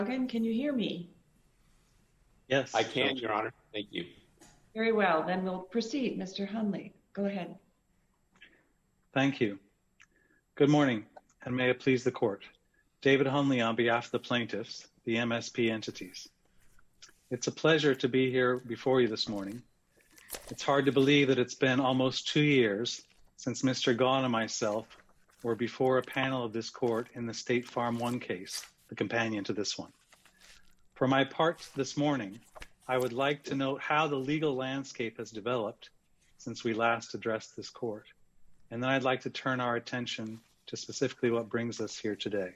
Can you hear me? Yes. I can, Your Honor. Thank you. Very well. Then we'll proceed. Mr. Hunley, go ahead. Thank you. Good morning, and may it please the court. David Hunley on behalf of the plaintiffs, the MSP entities. It's a pleasure to be here before you this morning. It's hard to believe that it's been almost 2 years since Mr. Gaughan and myself were before a panel of this court in the State Farm 1 case, the companion to this one. For my part this morning, I would like to note how the legal landscape has developed since we last addressed this court. And then I'd like to turn our attention to specifically what brings us here today.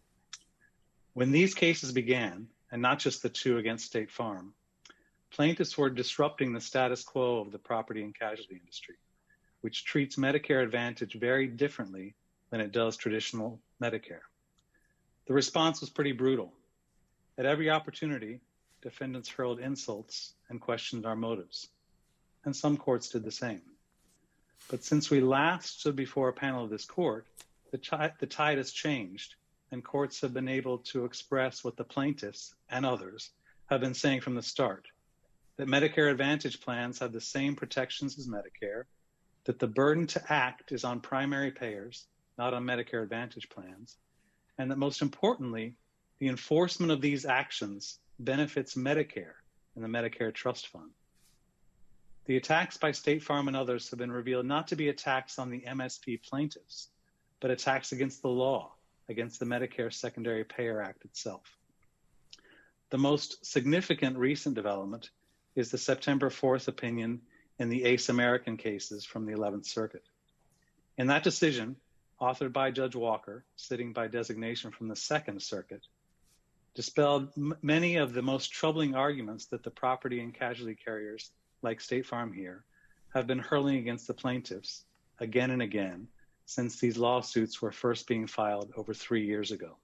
When these cases began, and not just the two against State Farm, plaintiffs were disrupting the status quo of the property and casualty industry, which treats Medicare Advantage very differently than it does traditional Medicare. The response was pretty brutal. At every opportunity, defendants hurled insults and questioned our motives, and some courts did the same. But since we last stood before a panel of this court, the tide has changed, and courts have been able to express what the plaintiffs and others have been saying from the start, that Medicare Advantage plans have the same protections as Medicare, that the burden to act is on primary payers, not on Medicare Advantage plans, and that most importantly, the enforcement of these actions benefits Medicare and the Medicare Trust Fund. The attacks by State Farm and others have been revealed not to be attacks on the MSP plaintiffs, but attacks against the law, against the Medicare Secondary Payer Act itself. The most significant recent development is the September 4th opinion in the ACE American cases from the 11th Circuit. In that decision, authored by Judge Walker, sitting by designation from the Second Circuit, dispelled many of the most troubling arguments that the property and casualty carriers, like State Farm here, have been hurling against the plaintiffs again and again since these lawsuits were first being filed over 3 years ago.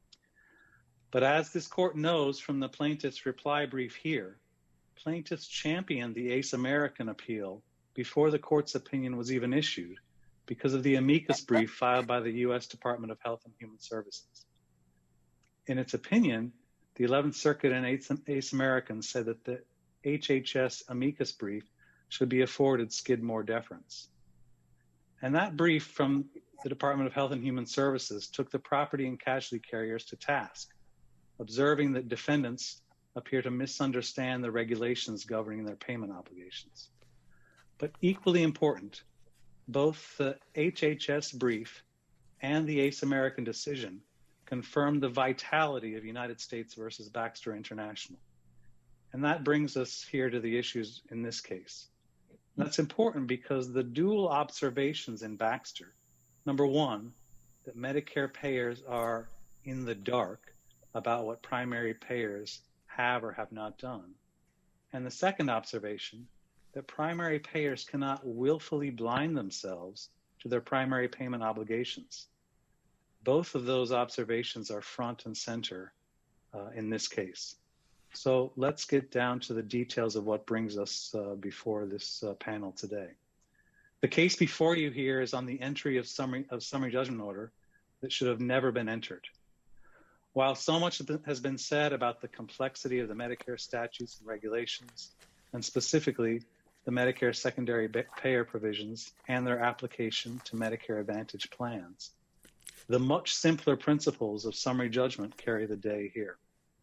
But as this court knows from the plaintiff's reply brief here, plaintiffs championed the ACE American appeal before the court's opinion was even issued because of the amicus brief filed by the U.S. Department of Health and Human Services. In its opinion, the 11th Circuit and ACE American said that the HHS amicus brief should be afforded Skidmore deference. And that brief from the Department of Health and Human Services took the property and casualty carriers to task, observing that defendants appear to misunderstand the regulations governing their payment obligations. But equally important, both the HHS brief and the ACE American decision confirmed the vitality of United States versus Baxter International. And that brings us here to the issues in this case. And that's important because the dual observations in Baxter, number one, that Medicare payers are in the dark about what primary payers have or have not done. And the second observation, that primary payers cannot willfully blind themselves to their primary payment obligations. Both of those observations are front and center in this case. So let's get down to the details of what brings us before this panel today. The case before you here is on the entry of summary judgment order that should have never been entered. While so much has been said about the complexity of the Medicare statutes and regulations, and specifically the Medicare secondary payer provisions and their application to Medicare Advantage plans, the much simpler principles of summary judgment carry the day here.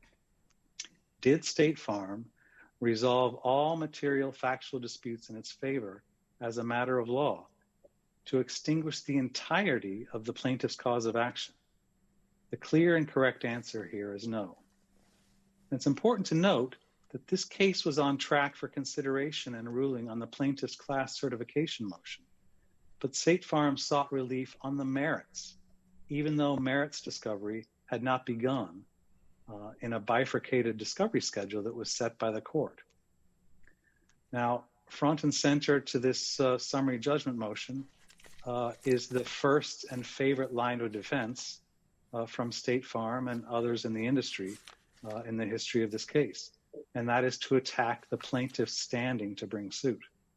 Did State Farm resolve all material factual disputes in its favor as a matter of law to extinguish the entirety of the plaintiff's cause of action? The clear and correct answer here is no. And it's important to note that this case was on track for consideration and ruling on the plaintiff's class certification motion, but State Farm sought relief on the merits, even though merits discovery had not begun in a bifurcated discovery schedule that was set by the court. Now, front and center to this summary judgment motion is the first and favorite line of defense from State Farm and others in the industry in the history of this case, and that is to attack the plaintiff's standing to bring suit.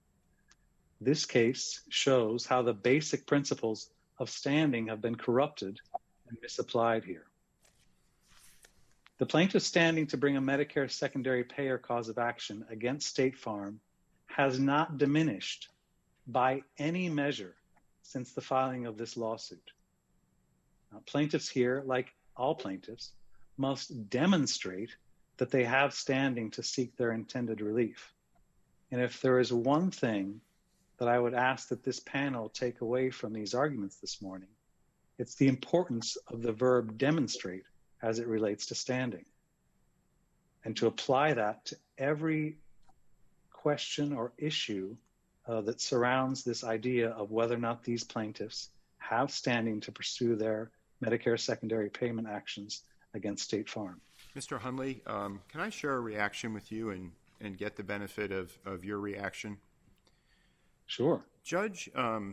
This case shows how the basic principles of standing have been corrupted and misapplied here. The plaintiff standing to bring a Medicare secondary payer cause of action against State Farm has not diminished by any measure since the filing of this lawsuit. Now, plaintiffs here, like all plaintiffs, must demonstrate that they have standing to seek their intended relief. And if there is one thing that I would ask that this panel take away from these arguments this morning, it's the importance of the verb demonstrate as it relates to standing. And to apply that to every question or issue that surrounds this idea of whether or not these plaintiffs have standing to pursue their Medicare secondary payment actions against State Farm. Mr. Hundley, can I share a reaction with you and get the benefit of your reaction? Sure. Judge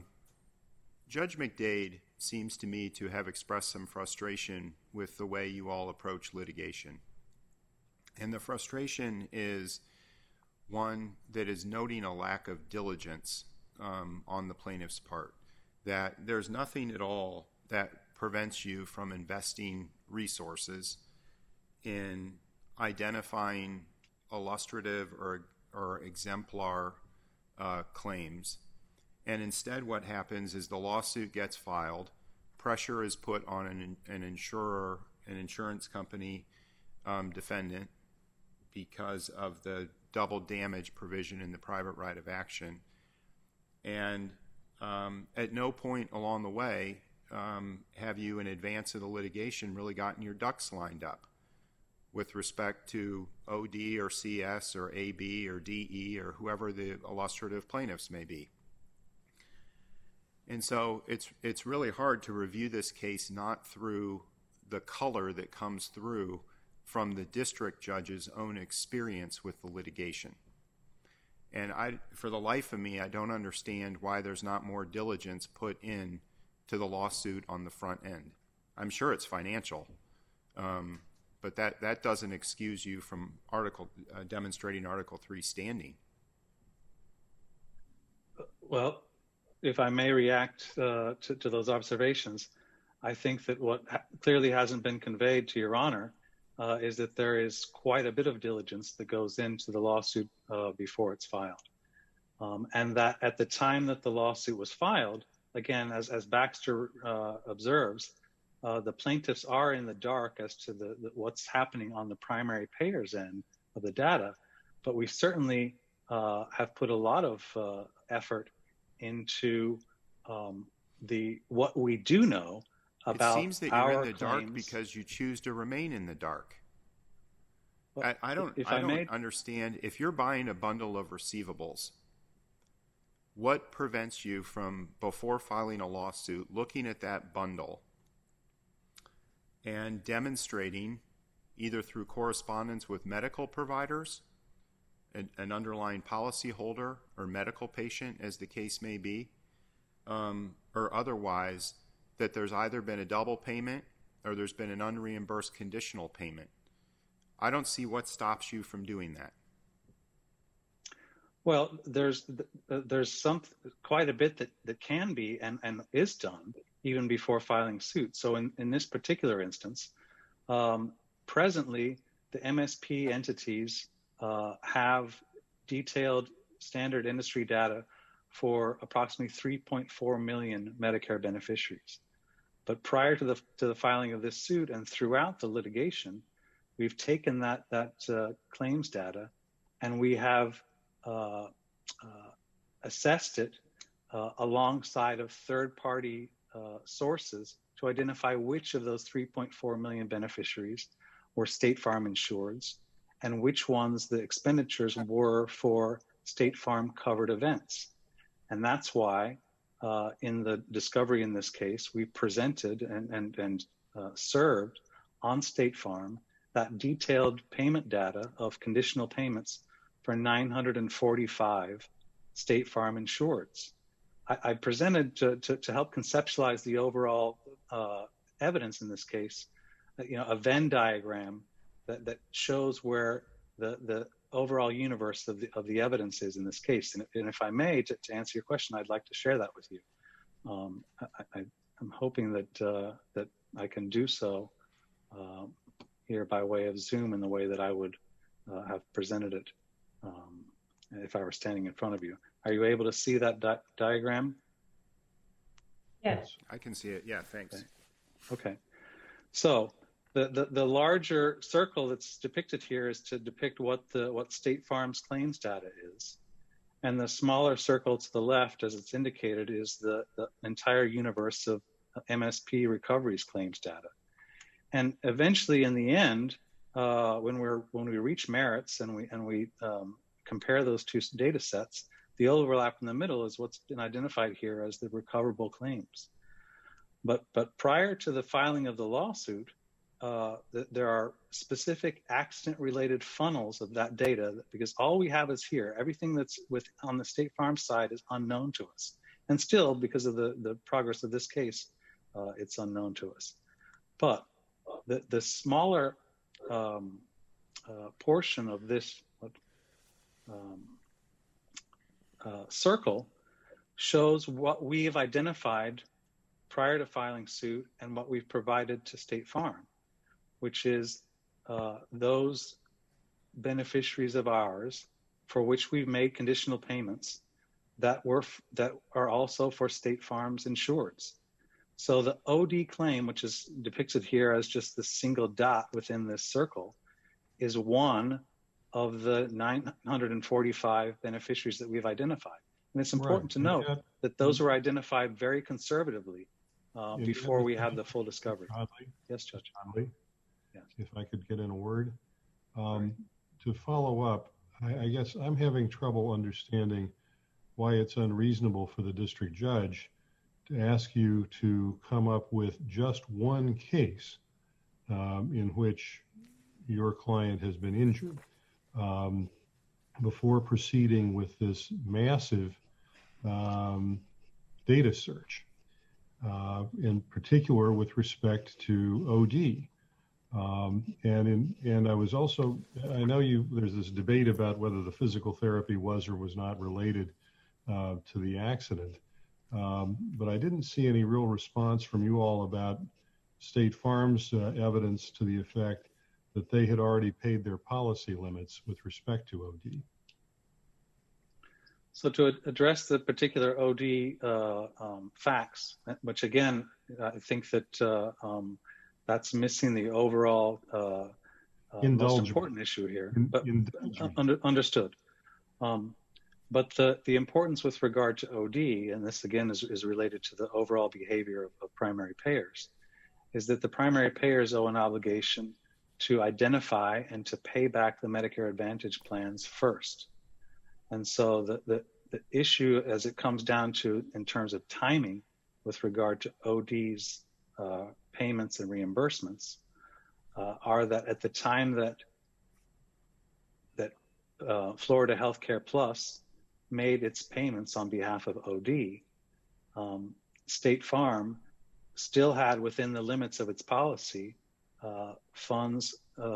McDade seems to me to have expressed some frustration with the way you all approach litigation. And the frustration is one that is noting a lack of diligence on the plaintiff's part, that there's nothing at all that prevents you from investing resources in identifying illustrative or exemplar claims. And instead what happens is the lawsuit gets filed, pressure is put on an insurer, an insurance company defendant because of the double damage provision in the private right of action. And at no point along the way have you, in advance of the litigation, really gotten your ducks lined up with respect to OD or CS or AB or DE or whoever the illustrative plaintiffs may be. And so it's really hard to review this case not through the color that comes through from the district judge's own experience with the litigation. And for the life of me, I don't understand why there's not more diligence put in to the lawsuit on the front end. I'm sure it's financial, but that doesn't excuse you from demonstrating Article 3 standing. Well, if I may react to those observations, I think that what clearly hasn't been conveyed to Your Honor is that there is quite a bit of diligence that goes into the lawsuit before it's filed. And that at the time that the lawsuit was filed, again, as Baxter observes, the plaintiffs are in the dark as to what's happening on the primary payer's end of the data, but we certainly have put a lot of effort into what we do know about. It seems that you're in the dark because you choose to remain in the dark. Well, I don't understand. If you're buying a bundle of receivables, what prevents you from, before filing a lawsuit, looking at that bundle and demonstrating, either through correspondence with medical providers, an underlying policyholder or medical patient, as the case may be, or otherwise, that there's either been a double payment or there's been an unreimbursed conditional payment? I don't see what stops you from doing that. Well, there's quite a bit that can be and is done even before filing suit. So in this particular instance, presently the MSP entities have detailed standard industry data for approximately 3.4 million Medicare beneficiaries. But prior to the filing of this suit and throughout the litigation, we've taken that claims data and we have assessed it alongside of third-party sources to identify which of those 3.4 million beneficiaries were State Farm insureds and which ones the expenditures were for State Farm covered events. And that's why in the discovery in this case, we presented and served on State Farm that detailed payment data of conditional payments for 945 State Farm insureds. I presented to help conceptualize the overall evidence in this case, a Venn diagram that shows where the overall universe of the evidence is in this case. And if I may, to answer your question, I'd like to share that with you. I'm hoping that I can do so, here by way of Zoom in the way that I would have presented it if I were standing in front of you. Are you able to see that diagram? Yes. I can see it. Yeah, thanks. Okay. So the larger circle that's depicted here is to depict what State Farm's claims data is. And the smaller circle to the left, as it's indicated, is the entire universe of MSP recoveries claims data. And eventually, in the end, when we reach merits and we compare those two data sets, the overlap in the middle is what's been identified here as the recoverable claims. But prior to the filing of the lawsuit, there are specific accident-related funnels of that data, because all we have is here. Everything that's on the State Farm side is unknown to us. And still, because of the progress of this case, it's unknown to us. But the smaller portion of this circle shows what we have identified prior to filing suit and what we've provided to State Farm, which is those beneficiaries of ours for which we've made conditional payments that are also for State Farm's insureds. So the OD claim, which is depicted here as just the single dot within this circle, is one of the 945 beneficiaries that we've identified. And it's important to note that those were identified very conservatively before we had the full discovery. Conley, Yes, Judge. Conley, Yes. if I could get in a word. To follow up, I guess I'm having trouble understanding why it's unreasonable for the district judge to ask you to come up with just one case in which your client has been injured before proceeding with this massive data search, in particular with respect to OD. And I was also, I know there's this debate about whether the physical therapy was or was not related to the accident. But I didn't see any real response from you all about State Farm's evidence to the effect that they had already paid their policy limits with respect to OD. So to address the particular OD facts, which again, I think that that's missing the overall most important issue here. But understood. But the importance with regard to OD, and this again is related to the overall behavior of primary payers, is that the primary payers owe an obligation to identify and to pay back the Medicare Advantage plans first. And so the issue as it comes down to in terms of timing with regard to OD's payments and reimbursements are that at the time that Florida Healthcare Plus made its payments on behalf of OD, State Farm still had within the limits of its policy funds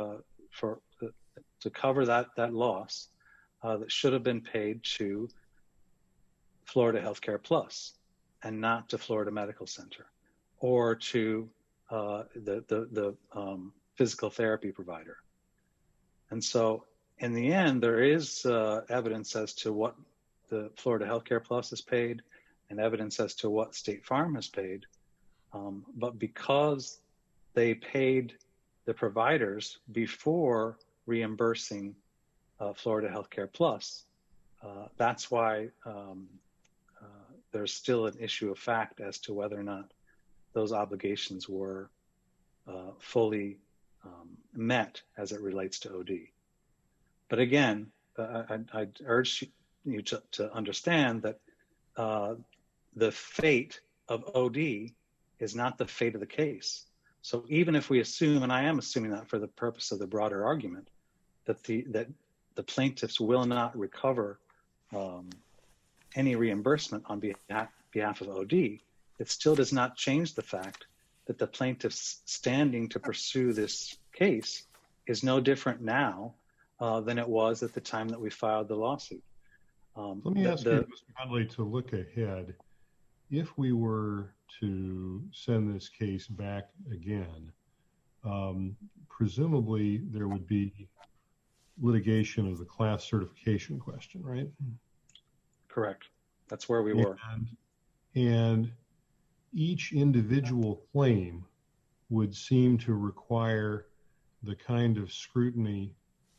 to cover that loss that should have been paid to Florida Healthcare Plus and not to Florida Medical Center or to the physical therapy provider. And so in the end, there is evidence as to what the Florida Healthcare Plus has paid and evidence as to what State Farm has paid. But because they paid the providers before reimbursing Florida Healthcare Plus, that's why there's still an issue of fact as to whether or not those obligations were fully met as it relates to OD. But again, I'd urge you to understand that the fate of OD is not the fate of the case. So even if we assume, and I am assuming that for the purpose of the broader argument, that the plaintiffs will not recover any reimbursement on behalf of OD, it still does not change the fact that the plaintiff's standing to pursue this case is no different now than it was at the time that we filed the lawsuit. Let me ask you, Mr. Conley, to look ahead. If we were to send this case back again, presumably there would be litigation of the class certification question, right? Correct. That's where we were. And each individual claim would seem to require the kind of scrutiny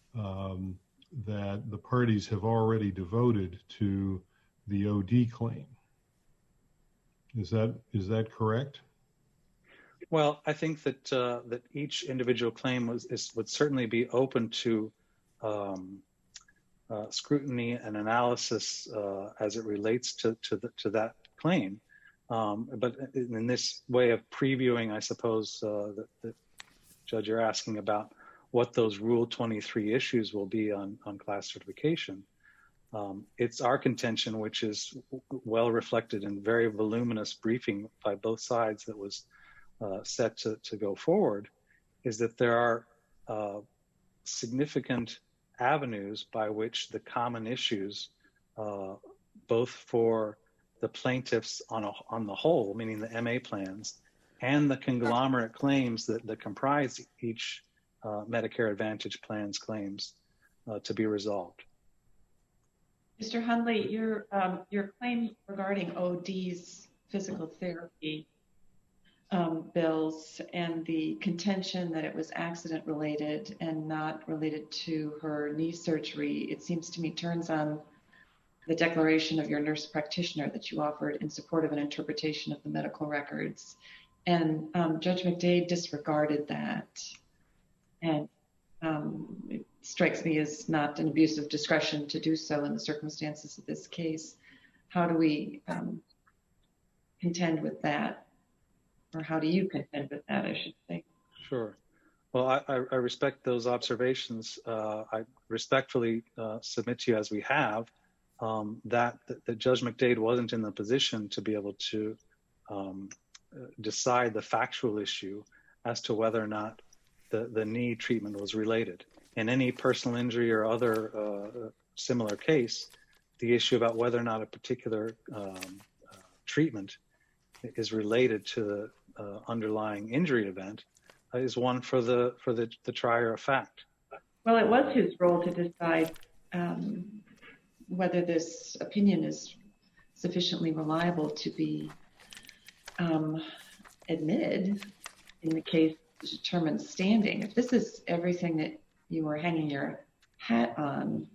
that the parties have already devoted to the OD claim. Is that correct? Well, I think that that each individual claim would certainly be open to scrutiny and analysis as it relates to that claim. But in this way of previewing, I suppose, the Judge, you're asking about what those Rule 23 issues will be on class certification. It's our contention, which is well reflected in very voluminous briefing by both sides that was set to go forward, is that there are significant avenues by which the common issues, both for the plaintiffs on the whole, meaning the MA plans, and the conglomerate claims that comprise each Medicare Advantage plan's claims to be resolved. Mr. Hundley, your claim regarding OD's physical therapy bills and the contention that it was accident related and not related to her knee surgery, it seems to me turns on the declaration of your nurse practitioner that you offered in support of an interpretation of the medical records. And Judge McDade disregarded that. And it strikes me as not an abuse of discretion to do so in the circumstances of this case. How do we contend with that? Or how do you contend with that, I should say? Sure. Well, I respect those observations. I respectfully submit to you, as we have, that Judge McDade wasn't in the position to be able to decide the factual issue as to whether or not the knee treatment was related. In any personal injury or other similar case, the issue about whether or not a particular treatment is related to the underlying injury event is one for the trier of fact. Well, it was his role to decide whether this opinion is sufficiently reliable to be admitted in the case to determine standing. If this is everything that you were hanging your hat on,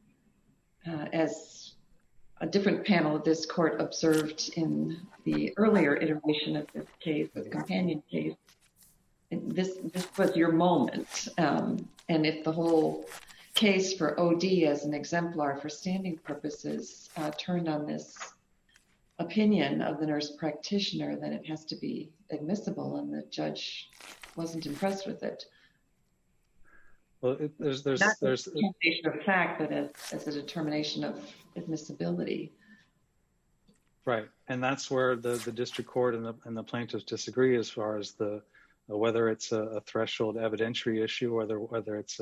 as a different panel of this court observed in the earlier iteration of this case, the companion case, this was your moment. And if the whole case for OD as an exemplar for standing purposes turned on this opinion of the nurse practitioner, then it has to be admissible, and the judge wasn't impressed with it. Well, there's not a determination of fact, but as a determination of admissibility. Right, and that's where the district court and the plaintiffs disagree as far as whether it's a threshold evidentiary issue or whether it's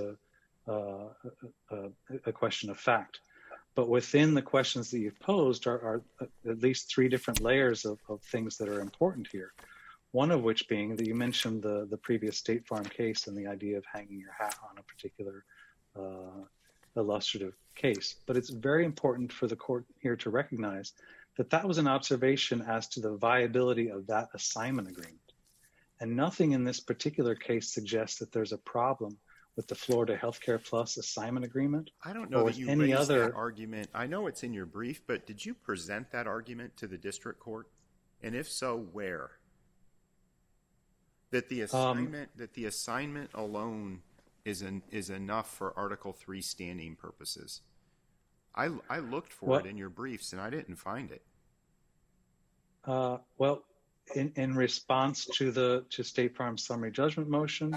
a question of fact. But within the questions that you've posed are at least three different layers of things that are important here. One of which being that you mentioned the previous State Farm case and the idea of hanging your hat on a particular illustrative case. But it's very important for the court here to recognize that that was an observation as to the viability of that assignment agreement. And nothing in this particular case suggests that there's a problem with the Florida Healthcare Plus assignment agreement. I don't know that you raised that argument. I know it's in your brief, but did you present that argument to the district court? And if so, where? That the assignment alone is enough for Article 3 standing purposes. I looked for it in your briefs and I didn't find it. Well, in response to State Farm's summary judgment motion,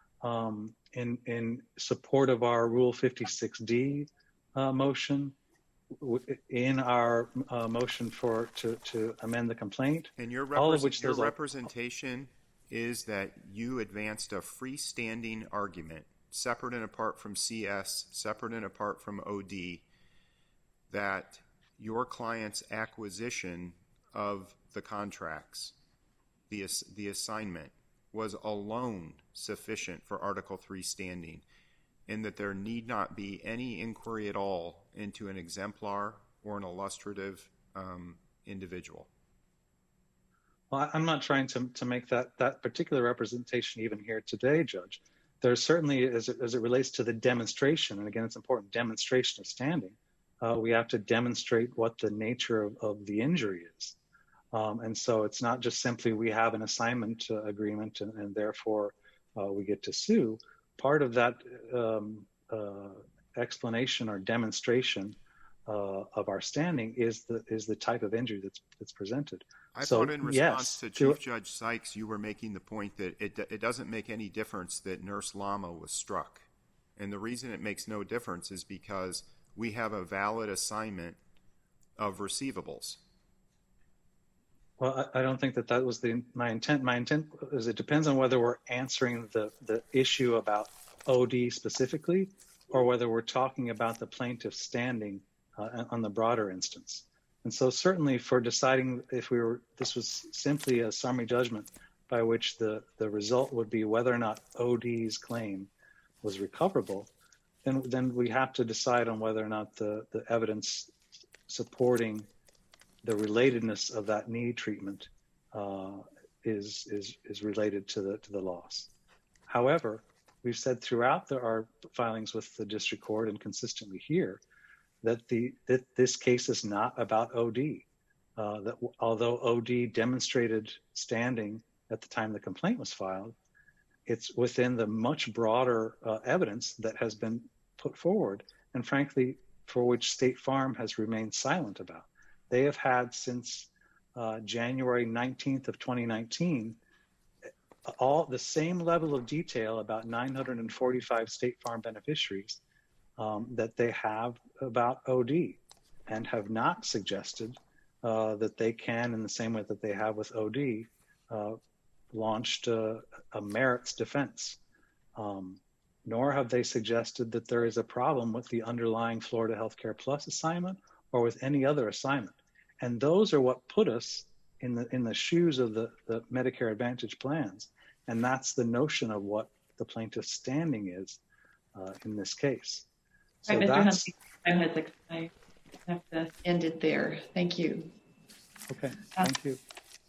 in support of our Rule 56D motion, in our motion to amend the complaint, and your representation is that you advanced a freestanding argument, separate and apart from CS, separate and apart from OD, that your client's acquisition of the contracts, the assignment, was alone sufficient for Article 3 standing, and that there need not be any inquiry at all into an exemplar or an illustrative individual? Well, I'm not trying to make that particular representation even here today, Judge. There's certainly, as it relates to the demonstration, and again, it's important, demonstration of standing, we have to demonstrate what the nature of the injury is. And so it's not just simply we have an assignment agreement and therefore we get to sue. Part of that explanation or demonstration of our standing is the type of injury that's presented. I thought in response to Chief Judge Sykes, you were making the point that it doesn't make any difference that Nurse Lama was struck. And the reason it makes no difference is because we have a valid assignment of receivables. Well, I don't think that was my intent. My intent is it depends on whether we're answering the issue about OD specifically, or whether we're talking about the plaintiff's standing on the broader instance. And so certainly for deciding if this was simply a summary judgment by which the result would be whether or not OD's claim was recoverable, then we have to decide on whether or not the evidence supporting the relatedness of that knee treatment is related to the loss. However, we've said throughout our filings with the district court and consistently here that this case is not about OD. That although OD demonstrated standing at the time the complaint was filed, it's within the much broader evidence that has been put forward, and frankly, for which State Farm has remained silent about. They have had since January 19th of 2019 all the same level of detail about 945 State Farm beneficiaries that they have about OD, and have not suggested that they can, in the same way that they have with OD, launched a merits defense. Nor have they suggested that there is a problem with the underlying Florida Healthcare Plus assignment or with any other assignment. And those are what put us in the shoes of the Medicare Advantage plans. And that's the notion of what the plaintiff's standing is in this case. So right, Mr. Huntley, time has expired. I have to end it there. Thank you. Okay, thank you.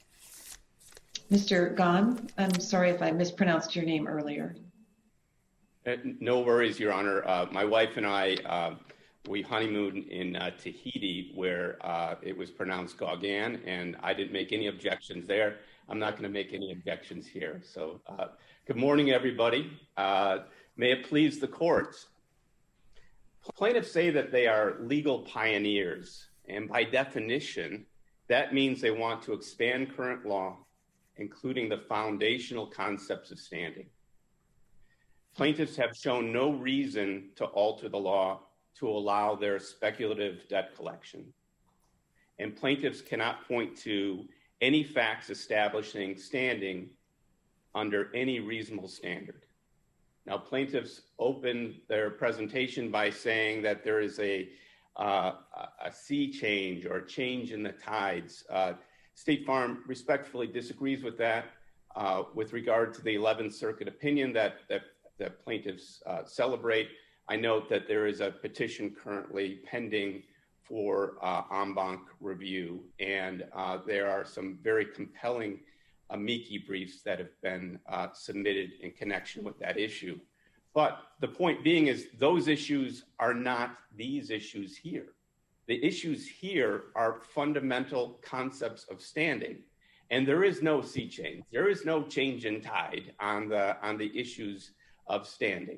Mr. Gahn, I'm sorry if I mispronounced your name earlier. No worries, Your Honor. My wife and I, we honeymooned in Tahiti, where it was pronounced Gauguin, and I didn't make any objections there. I'm not going to make any objections here. So good morning, everybody. May it please the court. Plaintiffs say that they are legal pioneers, and by definition, that means they want to expand current law, including the foundational concepts of standing. Plaintiffs have shown no reason to alter the law to allow their speculative debt collection. And plaintiffs cannot point to any facts establishing standing under any reasonable standard. Now, plaintiffs opened their presentation by saying that there is a sea change or a change in the tides. State Farm respectfully disagrees with that with regard to the 11th Circuit opinion that plaintiffs celebrate. I note that there is a petition currently pending for en banc review, and there are some very compelling amici briefs that have been submitted in connection with that issue. But the point being is those issues are not these issues here. The issues here are fundamental concepts of standing, and there is no sea change. There is no change in tide on the issues of standing.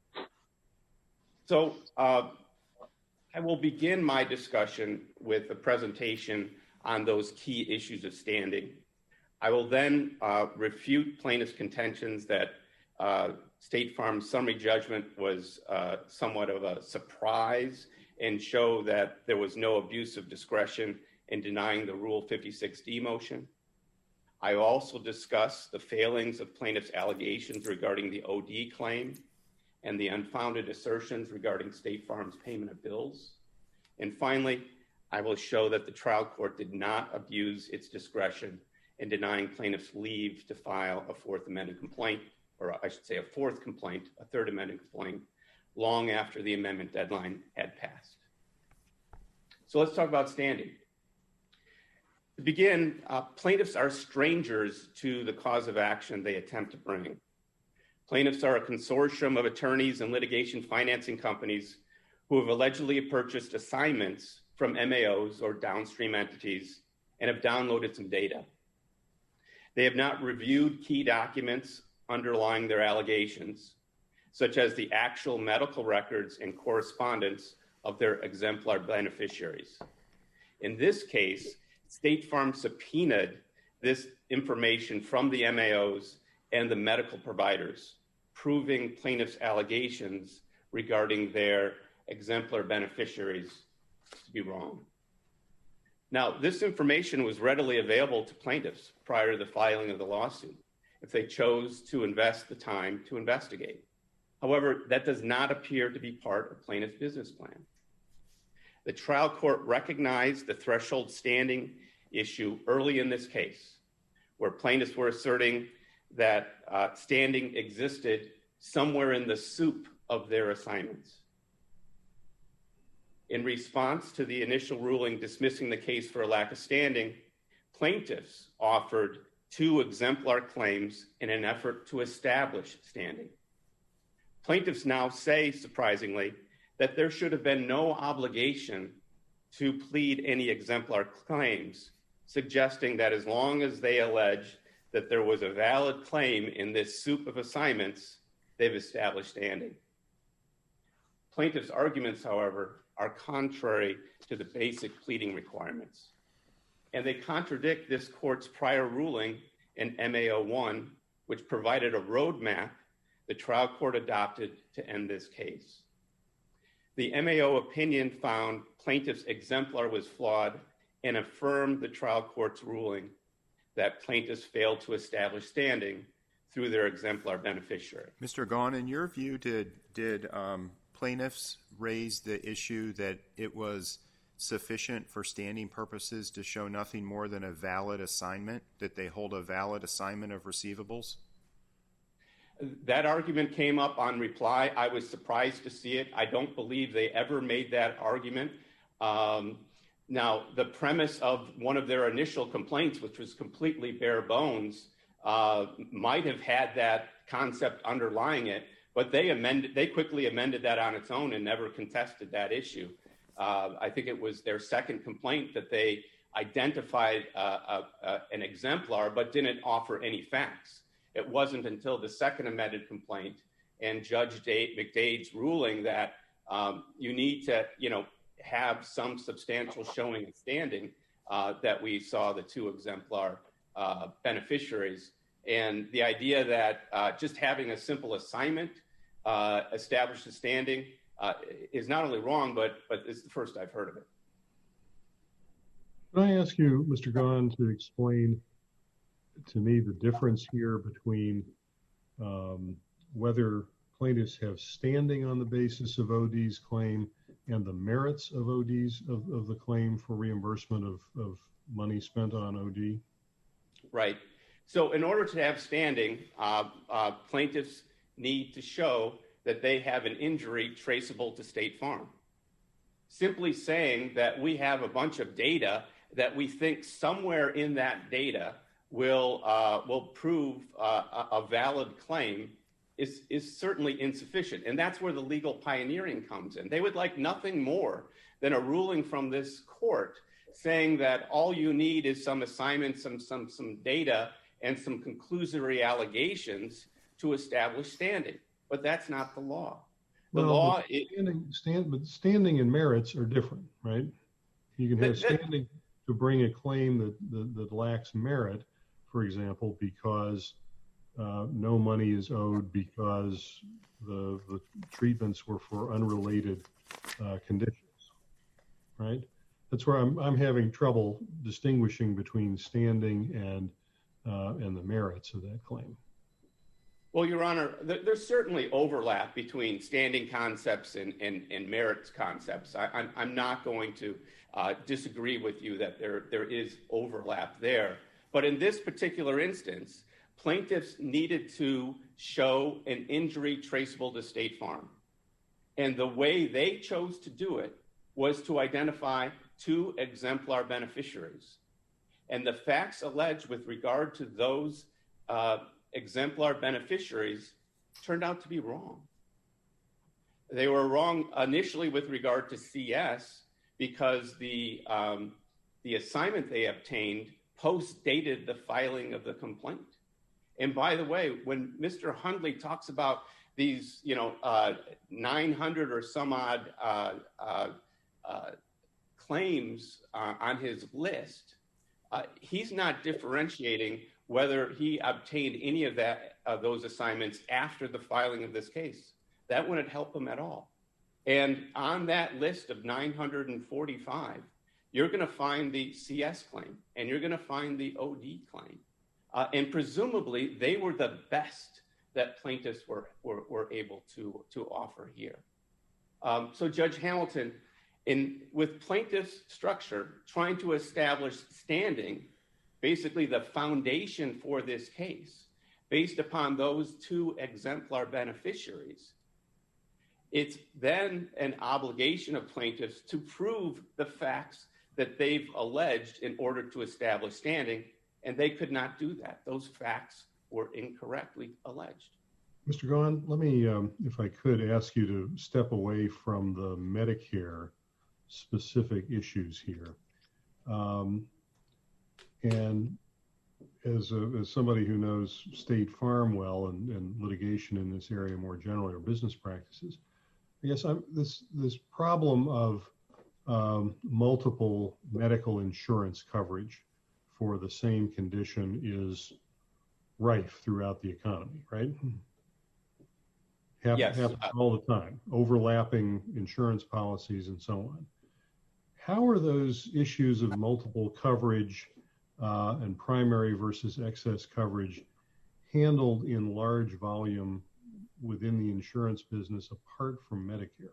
So I will begin my discussion with a presentation on those key issues of standing. I will then refute plaintiffs' contentions that State Farm's summary judgment was somewhat of a surprise and show that there was no abuse of discretion in denying the Rule 56D motion. I also discuss the failings of plaintiffs' allegations regarding the OD claim and the unfounded assertions regarding State Farm's payment of bills. And finally, I will show that the trial court did not abuse its discretion and denying plaintiffs leave to file a fourth amended complaint, or I should say a fourth complaint, a third amended complaint, long after the amendment deadline had passed. So let's talk about standing. To begin, plaintiffs are strangers to the cause of action they attempt to bring. Plaintiffs are a consortium of attorneys and litigation financing companies who have allegedly purchased assignments from MAOs or downstream entities and have downloaded some data. They have not reviewed key documents underlying their allegations, such as the actual medical records and correspondence of their exemplar beneficiaries. In this case, State Farm subpoenaed this information from the MAOs and the medical providers, proving plaintiffs' allegations regarding their exemplar beneficiaries to be wrong. Now, this information was readily available to plaintiffs prior to the filing of the lawsuit if they chose to invest the time to investigate. However, that does not appear to be part of plaintiff's business plan. The trial court recognized the threshold standing issue early in this case, where plaintiffs were asserting that standing existed somewhere in the soup of their assignments. In response to the initial ruling dismissing the case for a lack of standing, plaintiffs offered 2 exemplar claims in an effort to establish standing. Plaintiffs now say, surprisingly, that there should have been no obligation to plead any exemplar claims, suggesting that as long as they allege that there was a valid claim in this soup of assignments, they've established standing. Plaintiffs' arguments, however, are contrary to the basic pleading requirements, and they contradict this court's prior ruling in MAO 1, which provided a roadmap the trial court adopted to end this case. The MAO opinion found plaintiff's exemplar was flawed and affirmed the trial court's ruling that plaintiffs failed to establish standing through their exemplar beneficiary. Mr. Gaughan, in your view, did plaintiffs raise the issue that it was sufficient for standing purposes to show nothing more than a valid assignment, that they hold a valid assignment of receivables? That argument came up on reply. I was surprised to see it. I don't believe they ever made that argument. Now, the premise of one of their initial complaints, which was completely bare bones, might have had that concept underlying it, but they quickly amended that on its own and never contested that issue. I think it was their second complaint that they identified an exemplar but didn't offer any facts. It wasn't until the second amended complaint and Judge McDade's ruling that you need to, have some substantial showing of standing that we saw the 2 exemplar beneficiaries. And the idea that just having a simple assignment establishes standing is not only wrong, but it's the first I've heard of it. Can I ask you, Mr. Gaughan, to explain to me the difference here between whether plaintiffs have standing on the basis of OD's claim and the merits of OD's of the claim for reimbursement of money spent on OD? Right. So in order to have standing, plaintiffs need to show that they have an injury traceable to State Farm. Simply saying that we have a bunch of data that we think somewhere in that data will prove a valid claim is certainly insufficient. And that's where the legal pioneering comes in. They would like nothing more than a ruling from this court saying that all you need is some assignments, some data, and some conclusory allegations to establish standing. But that's not the law. Standing and merits are different, right? You can have standing to bring a claim that lacks merit, for example, because no money is owed because the treatments were for unrelated conditions, right? That's where I'm having trouble distinguishing between standing and the merits of that claim. Well, Your Honor, there's certainly overlap between standing concepts and merits concepts. I'm not going to disagree with you that there is overlap there. But in this particular instance, plaintiffs needed to show an injury traceable to State Farm. And the way they chose to do it was to identify 2 exemplar beneficiaries. And the facts alleged with regard to those exemplar beneficiaries turned out to be wrong. They were wrong initially with regard to CS because the assignment they obtained post-dated the filing of the complaint. And by the way, when Mr. Hundley talks about these, 900 or some odd claims on his list, he's not differentiating whether he obtained any of those assignments after the filing of this case. That wouldn't help him at all. And on that list of 945, you're going to find the CS claim and you're going to find the OD claim. And presumably, they were the best that plaintiffs were able to offer here. So Judge Hamilton, with plaintiff's structure, trying to establish standing, basically the foundation for this case, based upon those 2 exemplar beneficiaries, it's then an obligation of plaintiffs to prove the facts that they've alleged in order to establish standing, and they could not do that. Those facts were incorrectly alleged. Mr. Gaughan, let me, if I could, ask you to step away from the Medicare specific issues here. And as somebody who knows State Farm well and litigation in this area more generally, or business practices, I guess this problem of multiple medical insurance coverage for the same condition is rife throughout the economy, right? Yes. Happens all the time, overlapping insurance policies and so on. How are those issues of multiple coverage and primary versus excess coverage handled in large volume within the insurance business apart from Medicare?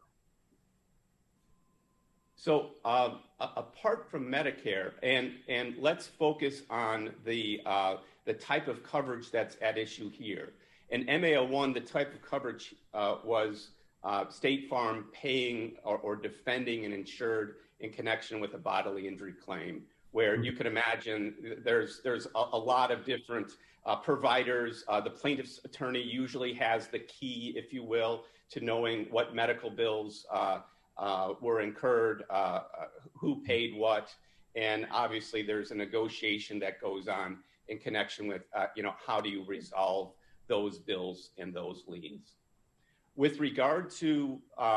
So apart from Medicare, and let's focus on the type of coverage that's at issue here. In MA01, the type of coverage was State Farm paying or defending an insured in connection with a bodily injury claim, where you can imagine there's a lot of different providers. The plaintiff's attorney usually has the key, if you will, to knowing what medical bills were incurred, who paid what, and obviously there's a negotiation that goes on in connection with, how do you resolve those bills and those liens. With regard to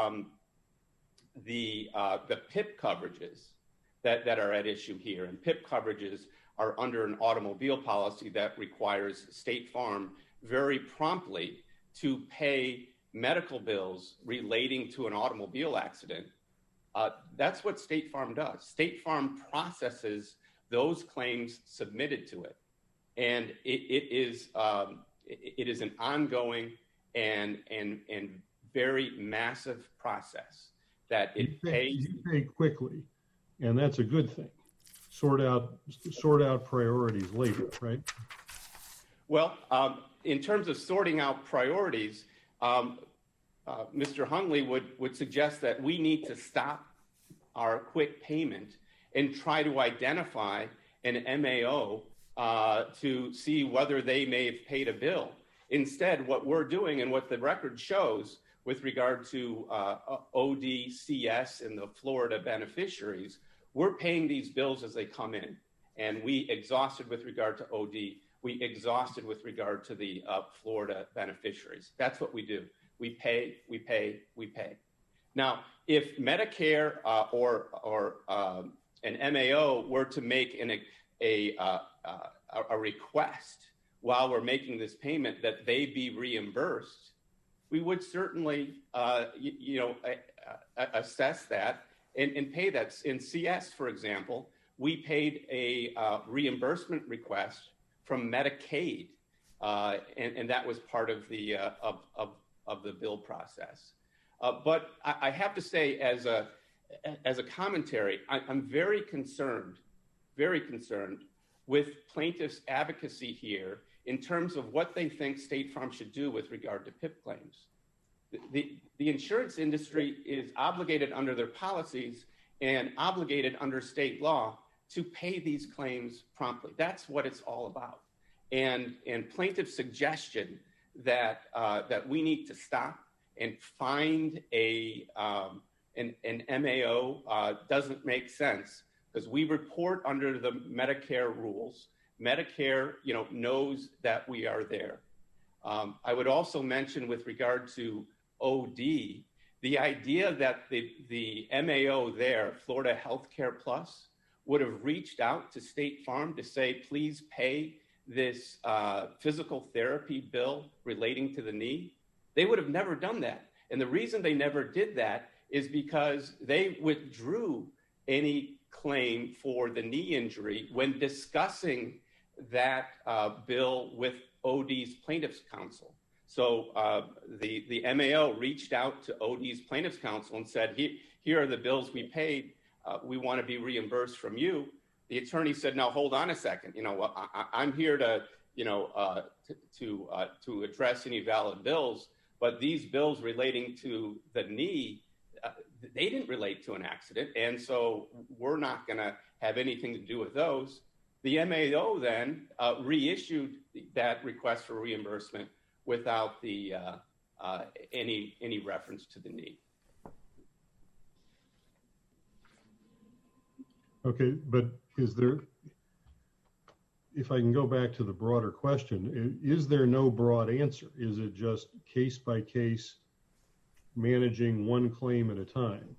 the PIP coverages that are at issue here, and PIP coverages are under an automobile policy that requires State Farm very promptly to pay medical bills relating to an automobile accident. That's what State Farm does. State Farm processes those claims submitted to it, and it is an ongoing and very massive process that it pays. You pay quickly, and that's a good thing. Sort out priorities later, right? Well, in terms of sorting out priorities, Mr. Hundley would suggest that we need to stop our quick payment and try to identify an MAO to see whether they may have paid a bill. Instead, what we're doing and what the record shows with regard to ODCS and the Florida beneficiaries, we're paying these bills as they come in. And we exhausted with regard to OD. We exhausted with regard to the Florida beneficiaries. That's what we do. We pay, we pay, we pay. Now, if Medicare or an MAO were to make a request while we're making this payment that they be reimbursed, we would certainly, assess that and pay that. In CS, for example, we paid a reimbursement request from Medicaid, and that was part of the bill process. But I have to say, as a commentary, I'm very concerned with plaintiffs' advocacy here in terms of what they think State Farm should do with regard to PIP claims. The insurance industry is obligated under their policies and obligated under state law to pay these claims promptly. That's what it's all about. And plaintiff's suggestion that we need to stop and find an MAO doesn't make sense, because we report under the Medicare rules. Medicare, knows that we are there. I would also mention, with regard to OD, the idea that the MAO there, Florida Healthcare Plus, would have reached out to State Farm to say, please pay this physical therapy bill relating to the knee. They would have never done that. And the reason they never did that is because they withdrew any claim for the knee injury when discussing that bill with OD's plaintiff's counsel. So the MAO reached out to OD's plaintiff's counsel and said, here are the bills we paid. We want to be reimbursed from you. The attorney said, now hold on a second. I'm here to address any valid bills, but these bills relating to the knee, they didn't relate to an accident, and so we're not going to have anything to do with those. The MAO then reissued that request for reimbursement without the any reference to the knee. Okay, but if I can go back to the broader question, is there no broad answer? Is it just case by case, managing one claim at a time?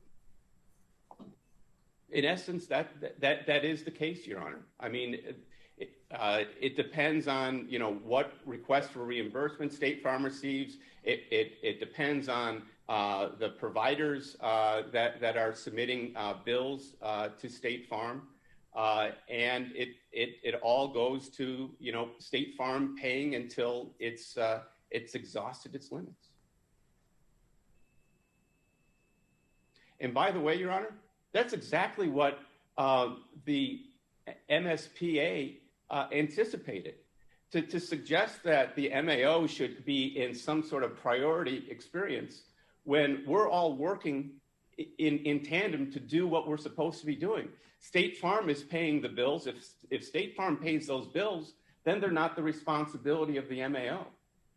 In essence, that is the case, Your Honor. I mean, it depends on what request for reimbursement State Farm receives. It depends on the providers that are submitting bills to State Farm, and it all goes to State Farm paying until it's exhausted its limits. And by the way, Your Honor, that's exactly what the MSPA anticipated. To suggest that the MAO should be in some sort of priority experience when we're all working in tandem to do what we're supposed to be doing. State Farm is paying the bills. If State Farm pays those bills, then they're not the responsibility of the MAO.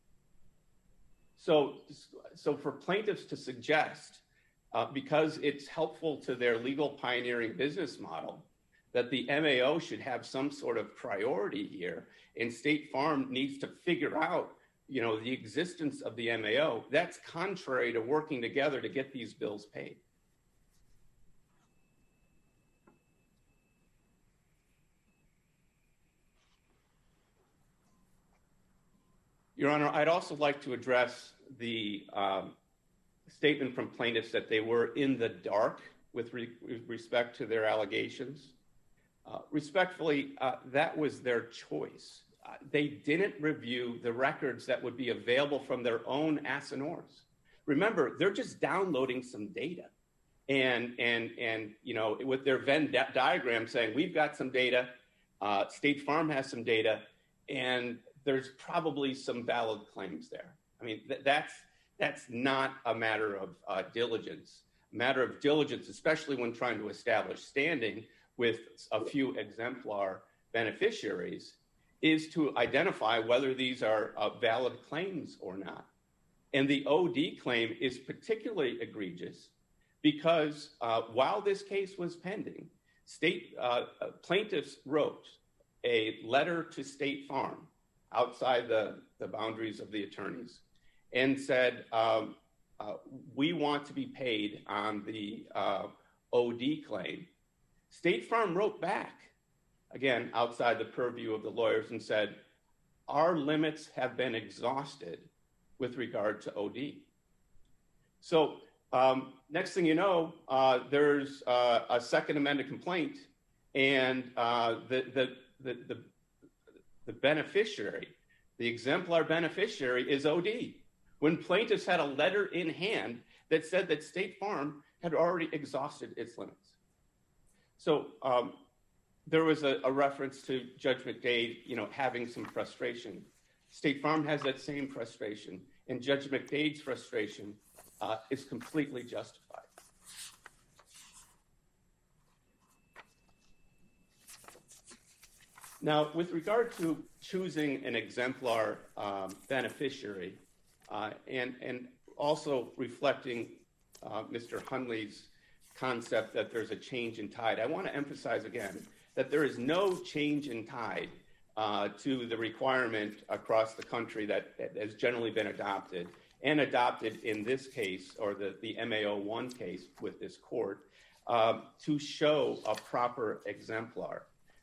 So for plaintiffs to suggest, because it's helpful to their legal pioneering business model, that the MAO should have some sort of priority here, and State Farm needs to figure out, the existence of the MAO, that's contrary to working together to get these bills paid. Your Honor, I'd also like to address the statement from plaintiffs that they were in the dark with respect to their allegations. Respectfully, that was their choice. They didn't review the records that would be available from their own assignors. Remember, they're just downloading some data, and with their Venn diagram saying, we've got some data, State Farm has some data, and there's probably some valid claims there. I mean, that's not a matter of diligence. A matter of diligence, especially when trying to establish standing with a few exemplar beneficiaries, is to identify whether these are valid claims or not. And the OD claim is particularly egregious because while this case was pending, plaintiffs wrote a letter to State Farm outside the boundaries of the attorneys and said, we want to be paid on the OD claim. State Farm wrote back, again, outside the purview of the lawyers, and said, our limits have been exhausted with regard to OD. So next thing you know, there's a second amended complaint, and the beneficiary, the exemplar beneficiary, is OD, when plaintiffs had a letter in hand that said that State Farm had already exhausted its limits. So There was a reference to Judge McDade, having some frustration. State Farm has that same frustration, and Judge McDade's frustration is completely justified. Now, with regard to choosing an exemplar beneficiary, and also reflecting Mr. Hunley's concept that there's a change in tide, I want to emphasize again that there is no change in tide to the requirement across the country that has generally been adopted in this case, or the MAO1 case with this court, to show a proper exemplar.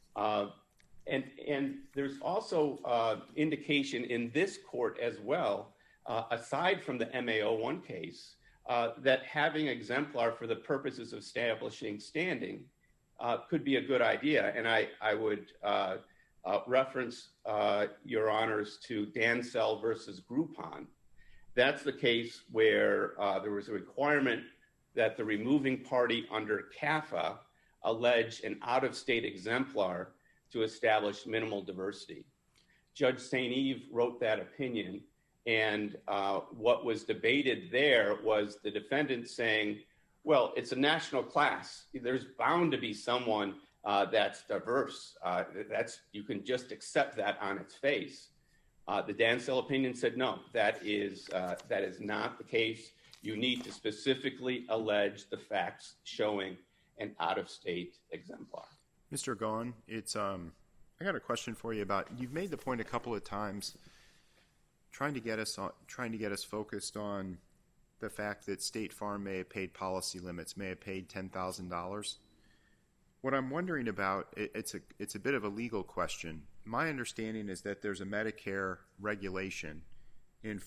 And there's also indication in this court as well, aside from the MAO1 case, that having exemplar for the purposes of establishing standing could be a good idea. And I would reference your honors to Dansell versus Groupon. That's the case where there was a requirement that the removing party under CAFA allege an out-of-state exemplar to establish minimal diversity. Judge St. Eve wrote that opinion, and what was debated there was the defendant saying, well, it's a national class. There's bound to be someone that's diverse. You can just accept that on its face. The Dansell opinion said, no, that is not the case. You need to specifically allege the facts showing an out-of-state exemplar. Mr. Gaughan, I got a question for you about, you've made the point a couple of times trying to get us focused on the fact that State Farm may have paid policy limits, may have paid $10,000. What I'm wondering about, it's a bit of a legal question. My understanding is that there's a Medicare regulation in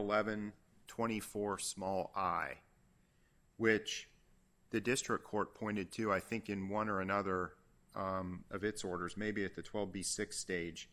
411.24 small I, which the district court pointed to, I think, in one or another of its orders, maybe at the 12B6 stage,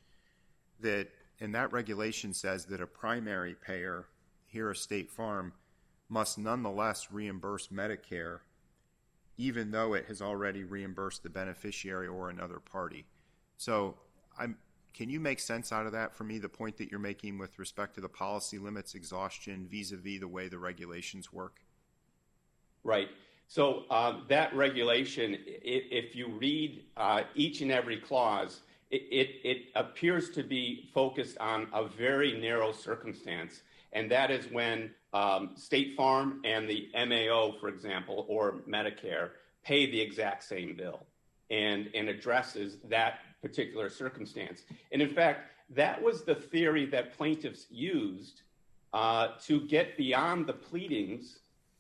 and that regulation says that a primary payer, here a State Farm, must nonetheless reimburse Medicare, even though it has already reimbursed the beneficiary or another party. So can you make sense out of that for me, the point that you're making with respect to the policy limits exhaustion vis-a-vis the way the regulations work? Right. So that regulation, if you read each and every clause, it appears to be focused on a very narrow circumstance, and that is when State Farm and the MAO, for example, or Medicare, pay the exact same bill and addresses that particular circumstance. And in fact, that was the theory that plaintiffs used to get beyond the pleadings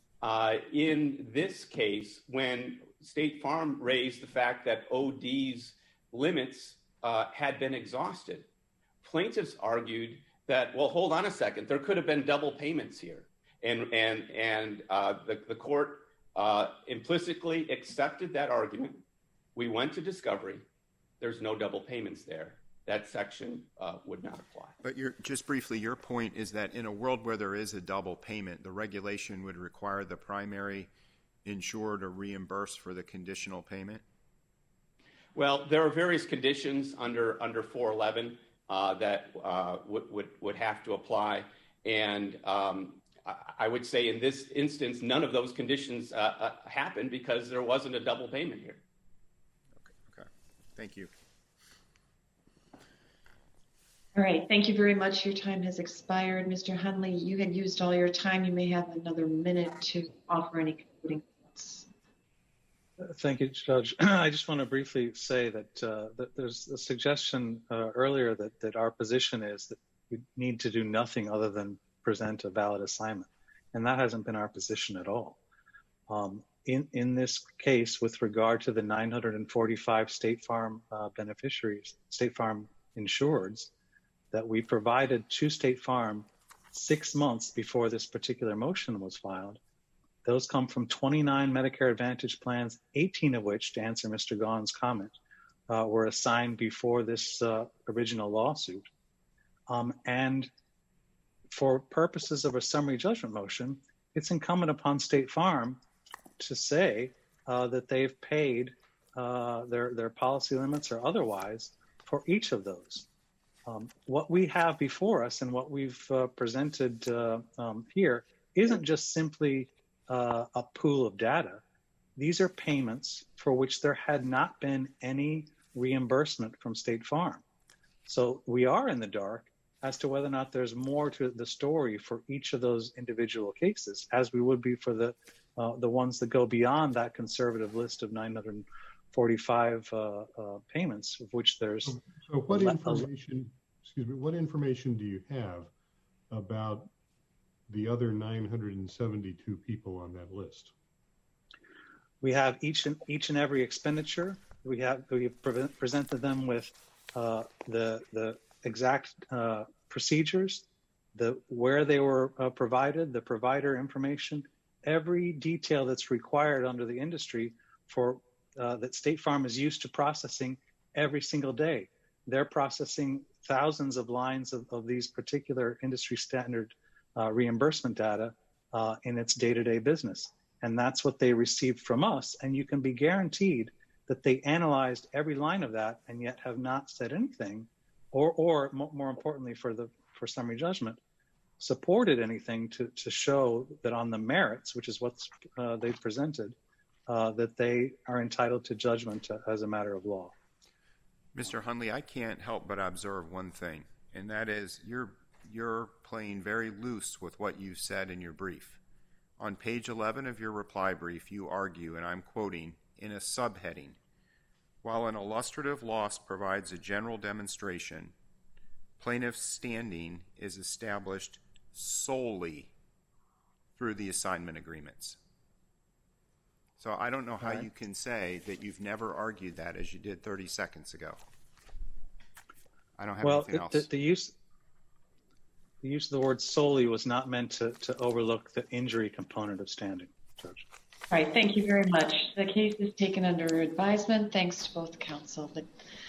in this case when State Farm raised the fact that OD's limits had been exhausted. Plaintiffs argued that, well, hold on a second, there could have been double payments here. And the court implicitly accepted that argument. We went to discovery. There's no double payments there. That section would not apply. But just briefly, your point is that in a world where there is a double payment, the regulation would require the primary insured to reimburse for the conditional payment? Well, there are various conditions under 411 that would have to apply. And I would say in this instance, none of those conditions happened because there wasn't a double payment here. Okay. Thank you. All right. Thank you very much. Your time has expired. Mr. Hunley, you had used all your time. You may have another minute to offer any concluding thoughts. Thank you, Judge. I just want to briefly say that there's a suggestion earlier that our position is that we need to do nothing other than present a valid assignment. And that hasn't been our position at all. In this case, with regard to the 945 State Farm beneficiaries, State Farm insureds, that we provided to State Farm 6 months before this particular motion was filed, those come from 29 Medicare Advantage plans, 18 of which, to answer Mr. Gaughan's comment, were assigned before this original lawsuit. And for purposes of a summary judgment motion, it's incumbent upon State Farm to say that they've paid their policy limits or otherwise for each of those. What we have before us and what we've presented here isn't just simply a pool of data. These are payments for which there had not been any reimbursement from State Farm. So we are in the dark as to whether or not there's more to the story for each of those individual cases, as we would be for the ones that go beyond that conservative list of 945 payments, of which there's. So what information? Excuse me. What information do you have about the other 972 people on that list? We have each and every expenditure. We have presented them with the exact procedures, where they were provided, the provider information, every detail that's required under the industry for that State Farm is used to processing every single day. They're processing thousands of lines of these particular industry standard reimbursement data in its day-to-day business. And that's what they received from us. And you can be guaranteed that they analyzed every line of that and yet have not said anything, or more importantly for summary judgment, supported anything to show that on the merits, which is what they've presented, that they are entitled to judgment as a matter of law. Mr. Hundley, I can't help but observe one thing, and that is you're playing very loose with what you said in your brief. On page 11 of your reply brief, you argue, and I'm quoting, in a subheading, while an illustrative loss provides a general demonstration, plaintiff's standing is established solely through the assignment agreements. So I don't know how you can say that you've never argued that as you did 30 seconds ago. I don't have anything else. The use of the word solely was not meant to overlook the injury component of standing, Judge. All right, thank you very much. The case is taken under advisement. Thanks to both counsel.